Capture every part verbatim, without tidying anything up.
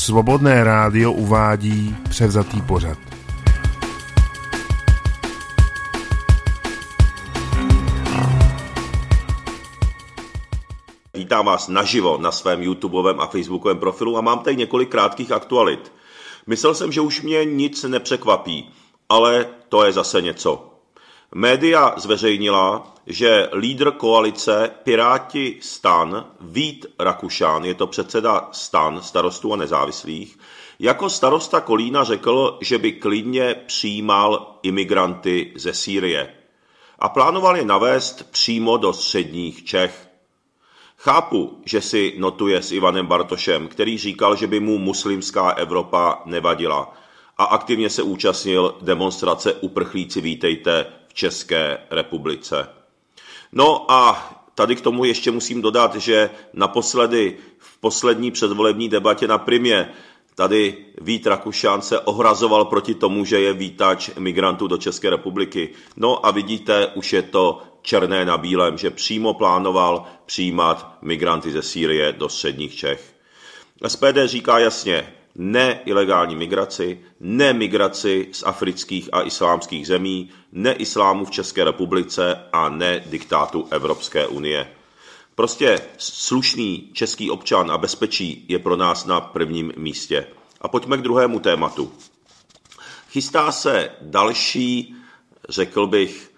Svobodné rádio uvádí převzatý pořad. Vítám vás naživo na svém YouTubeovém a Facebookovém profilu a mám tady několik krátkých aktualit. Myslel jsem, že už mě nic nepřekvapí, ale to je zase něco. Média zveřejnila, že lídr koalice Piráti STAN Vít Rakušan, je to předseda STAN, Starostů a nezávislých, jako starosta Kolína řekl, že by klidně přijímal imigranty ze Sýrie a plánoval je navést přímo do středních Čech. Chápu, že si notuje s Ivanem Bartošem, který říkal, že by mu muslimská Evropa nevadila a aktivně se účastnil demonstrace Uprchlíci vítejte v České republice. No a tady k tomu ještě musím dodat, že naposledy v poslední předvolební debatě na Primě tady Vít Rakušan se ohrazoval proti tomu, že je vítač migrantů do České republiky. No a vidíte, už je to černé na bílém, že přímo plánoval přijímat migranty ze Sýrie do středních Čech. S P D říká jasně, ne ilegální migraci, ne migraci z afrických a islámských zemí, ne islámu v České republice a ne diktátu Evropské unie. Prostě slušný český občan a bezpečí je pro nás na prvním místě. A pojďme k druhému tématu. Chystá se další, řekl bych,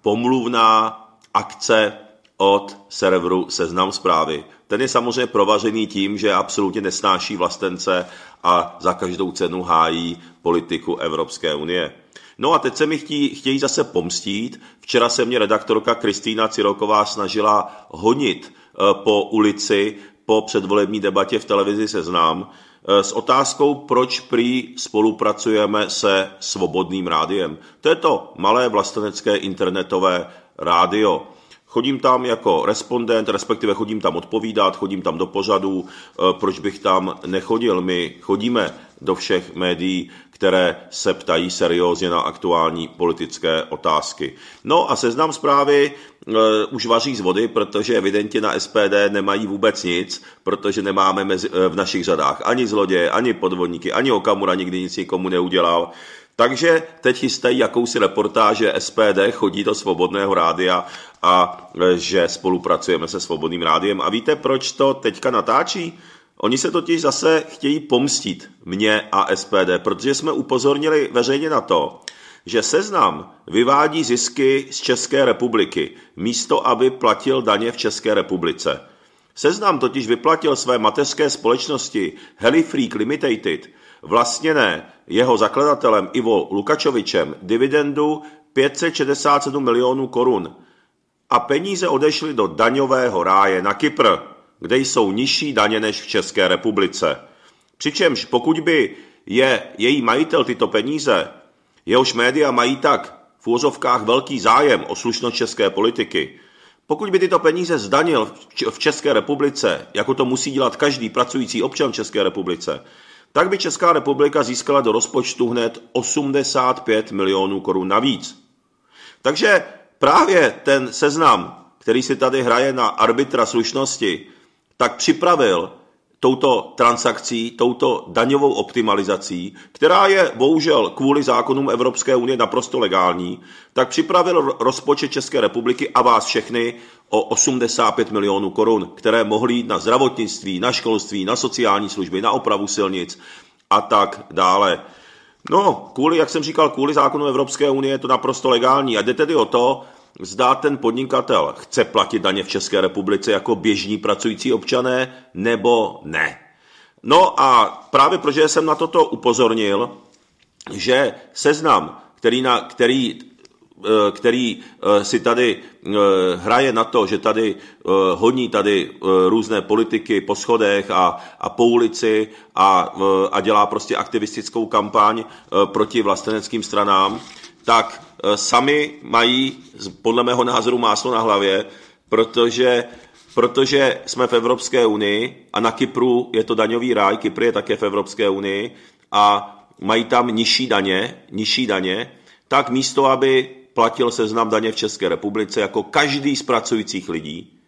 pomluvná akce od serveru Seznam Zprávy. Ten je samozřejmě provařený tím, že absolutně nesnáší vlastence a za každou cenu hájí politiku Evropské unie. No a teď se mi chtějí, chtějí zase pomstít. Včera se mě redaktorka Kristýna Ciroková snažila honit po ulici po předvolební debatě v televizi Seznam s otázkou, proč prý spolupracujeme se Svobodným rádiem. To je to malé vlastenecké internetové rádio. Chodím tam jako respondent, respektive chodím tam odpovídat, chodím tam do pořadů, proč bych tam nechodil. My chodíme do všech médií, které se ptají seriózně na aktuální politické otázky. No a Seznam Zprávy e, už vaří z vody, protože evidentně na S P D nemají vůbec nic, protože nemáme mezi, v našich řadách ani zloděje, ani podvodníky, ani Okamura nikdy nic nikomu neudělal. Takže teď chystají jakousi reportáž, že S P D chodí do Svobodného rádia a že spolupracujeme se Svobodným rádiem. A víte, proč to teďka natáčí? Oni se totiž zase chtějí pomstit mně a S P D, protože jsme upozornili veřejně na to, že Seznam vyvádí zisky z České republiky, místo aby platil daně v České republice. Seznam totiž vyplatil své mateřské společnosti Helifreak Limited, vlastněné jeho zakladatelem Ivo Lukačovičem, dividendu pět set šedesát sedm milionů korun. A peníze odešly do daňového ráje na Kypr, kde jsou nižší daně než v České republice. Přičemž pokud by je její majitel tyto peníze, jehož média mají tak v úvozovkách velký zájem o slušnost české politiky, pokud by tyto peníze zdanil v České republice, jako to musí dělat každý pracující občan v České republice, tak by Česká republika získala do rozpočtu hned osmdesát pět milionů korun navíc. Takže právě ten Seznam, který si tady hraje na arbitra slušnosti, tak připravil touto transakcí, touto daňovou optimalizací, která je bohužel kvůli zákonům Evropské unie naprosto legální, tak připravil rozpočet České republiky a vás všechny o osmdesát pět milionů korun, které mohly jít na zdravotnictví, na školství, na sociální služby, na opravu silnic a tak dále. No, kvůli, jak jsem říkal, kvůli zákonu Evropské unie je to naprosto legální a jde tedy o to, zda ten podnikatel chce platit daně v České republice jako běžní pracující občané, nebo ne. No a právě protože jsem na toto upozornil, že Seznam, který, na, který, který si tady hraje na to, že tady honí tady různé politiky po schodech a, a po ulici a, a dělá prostě aktivistickou kampaň proti vlasteneckým stranám, tak sami mají, podle mého názoru, máslo na hlavě, protože, protože jsme v Evropské unii a na Kypru je to daňový ráj, Kypr je také v Evropské unii a mají tam nižší daně, nižší daně, tak místo, aby platil Seznam daně v České republice jako každý z pracujících lidí,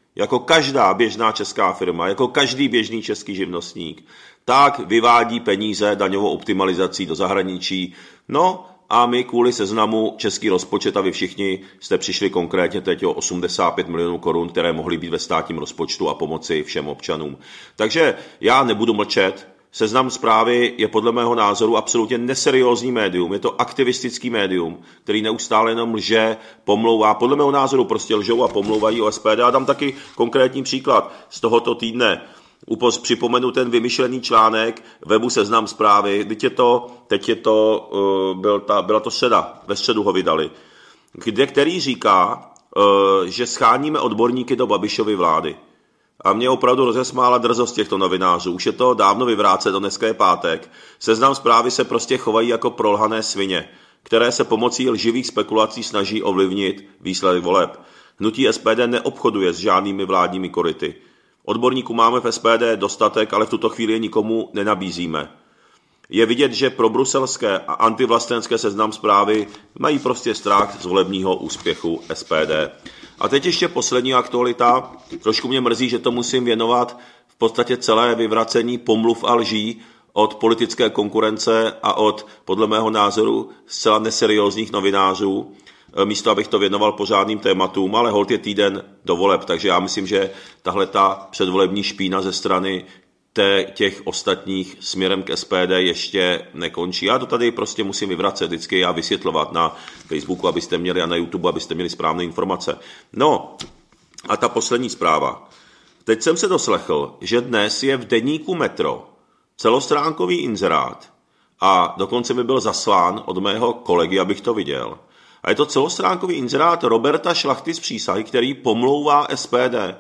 jako každá běžná česká firma, jako každý běžný český živnostník, tak vyvádí peníze daňovou optimalizací do zahraničí. No a my kvůli Seznamu český rozpočet, a vy všichni jste přišli konkrétně teď o osmdesát pět milionů korun, které mohly být ve státním rozpočtu a pomoci všem občanům. Takže já nebudu mlčet. Seznam Zprávy je podle mého názoru absolutně neseriózní médium, je to aktivistický médium, který neustále jenom lže, pomlouvá, podle mého názoru prostě lžou a pomlouvají o S P D. A dám taky konkrétní příklad z tohoto týdne. Upoz, připomenu ten vymyšlený článek webu Seznam Zprávy, teď je to, teď je to, uh, byl ta, byla to středa, ve středu ho vydali, kde, který říká, uh, že scháníme odborníky do Babišovy vlády. A mě opravdu rozesmála drzost těchto novinářů. Už je to dávno vyvráceno, dneska je pátek. Seznam Zprávy se prostě chovají jako prolhané svině, které se pomocí lživých spekulací snaží ovlivnit výsledek voleb. Hnutí S P D neobchoduje s žádnými vládními koryty. Odborníků máme v S P D dostatek, ale v tuto chvíli je nikomu nenabízíme. Je vidět, že pro bruselské a antivlastenské Seznam Zprávy mají prostě strach z volebního úspěchu S P D. A teď ještě poslední aktualita. Trošku mě mrzí, že to musím věnovat v podstatě celé vyvracení pomluv a lží od politické konkurence a od, podle mého názoru, zcela neseriózních novinářů, místo abych to věnoval pořádným tématům, ale holt je týden do voleb, takže já myslím, že tahle ta předvolební špína ze strany těch ostatních směrem k S P D ještě nekončí. Já to tady prostě musím vyvracet vždycky a vysvětlovat na Facebooku, abyste měli, a na YouTube, abyste měli správné informace. No a ta poslední zpráva. Teď jsem se doslechl, že dnes je v deníku Metro celostránkový inzerát a dokonce mi byl zaslán od mého kolegy, abych to viděl. A je to celostránkový inzerát Roberta Šlachty z Přísahy, který pomlouvá S P D.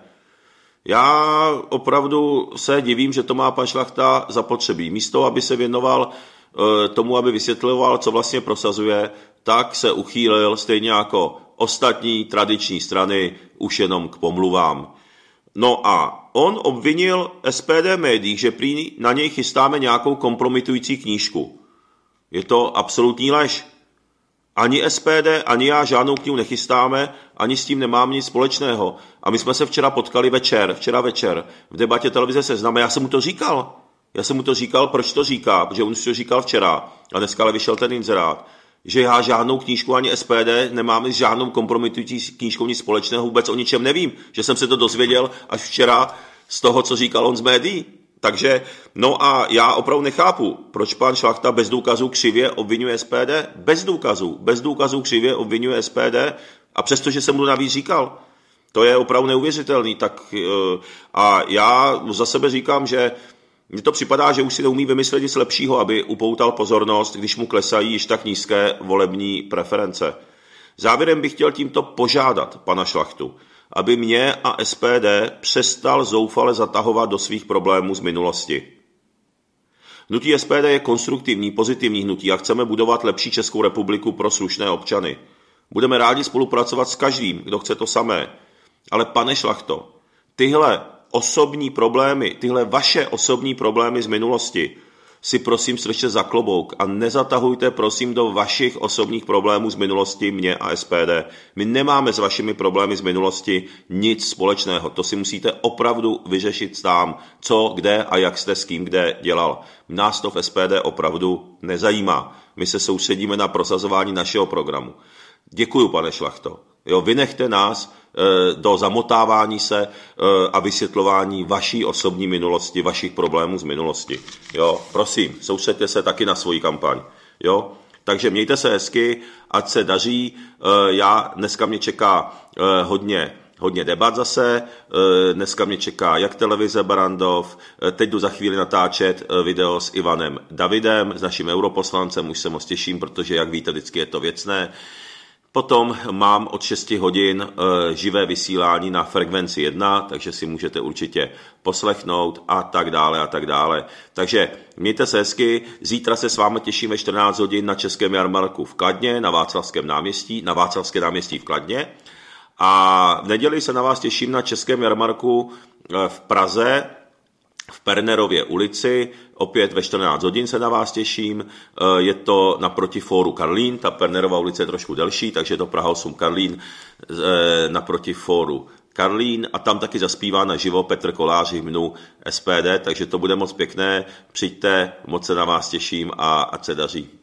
Já opravdu se divím, že to má pan Šlachta zapotřebí. Místo, aby se věnoval e, tomu, aby vysvětloval, co vlastně prosazuje, tak se uchýlil stejně jako ostatní tradiční strany už jenom k pomluvám. No a on obvinil S P D médií, že prý na něj chystáme nějakou kompromitující knížku. Je to absolutní lež. Ani S P D, ani já žádnou knihu nechystáme, ani s tím nemám nic společného. A my jsme se včera potkali večer, včera večer, v debatě televize Seznam. Já jsem mu to říkal. Já jsem mu to říkal, proč to říká, protože on si to říkal včera. A dneska ale vyšel ten inzerát, že já žádnou knížku ani S P D nemáme s žádnou kompromitující knížkou nic společného, vůbec o ničem nevím. Že jsem se to dozvěděl až včera z toho, co říkal on z médií. Takže, no a já opravdu nechápu, proč pan Šlachta bez důkazů křivě obvinuje S P D, bez důkazů, bez důkazů křivě obvinuje S P D a přestože jsem mu navíc říkal, to je opravdu neuvěřitelný, tak a já za sebe říkám, že mně to připadá, že už si neumí vymyslet nic lepšího, aby upoutal pozornost, když mu klesají již tak nízké volební preference. Závěrem bych chtěl tímto požádat pana Šlachtu, aby mě a S P D přestal zoufale zatahovat do svých problémů z minulosti. Hnutí S P D je konstruktivní, pozitivní hnutí a chceme budovat lepší Českou republiku pro slušné občany. Budeme rádi spolupracovat s každým, kdo chce to samé. Ale pane Šlachto, tyhle osobní problémy, tyhle vaše osobní problémy z minulosti si prosím strčte za klobouk a nezatahujte prosím do vašich osobních problémů z minulosti mě a S P D. My nemáme s vašimi problémy z minulosti nic společného. To si musíte opravdu vyřešit sám, co, kde a jak jste s kým kde dělal. Nás to v S P D opravdu nezajímá. My se soustředíme na prosazování našeho programu. Děkuju, pane Šlachto. Jo, vynechte nás e, do zamotávání se e, a vysvětlování vaší osobní minulosti, vašich problémů z minulosti. Jo, prosím, soustřeďte se taky na svoji kampaň. Jo, takže mějte se hezky, ať se daří. E, já dneska mě čeká e, hodně Hodně debat zase, dneska mě čeká jak televize Barrandov, teď jdu za chvíli natáčet video s Ivanem Davidem, s naším europoslancem, už se moc těším, protože jak víte, vždycky je to věcné. Potom mám od šesti hodin živé vysílání na Frekvenci jedna, takže si můžete určitě poslechnout a tak dále a tak dále. Takže mějte se hezky, zítra se s vámi těším ve čtrnáct hodin na Českém jarmarku v Kladně, na Václavském náměstí, na Václavské náměstí v Kladně. A v neděli se na vás těším na Českém jarmarku v Praze, v Pernerově ulici, opět ve čtrnáct hodin se na vás těším, je to naproti fóru Karlín, ta Pernerova ulice je trošku delší, takže je to Praha osm Karlín naproti fóru Karlín a tam taky zaspívá naživo Petr Kolář hymnu S P D, takže to bude moc pěkné. Přijďte, moc se na vás těším a ať se daří.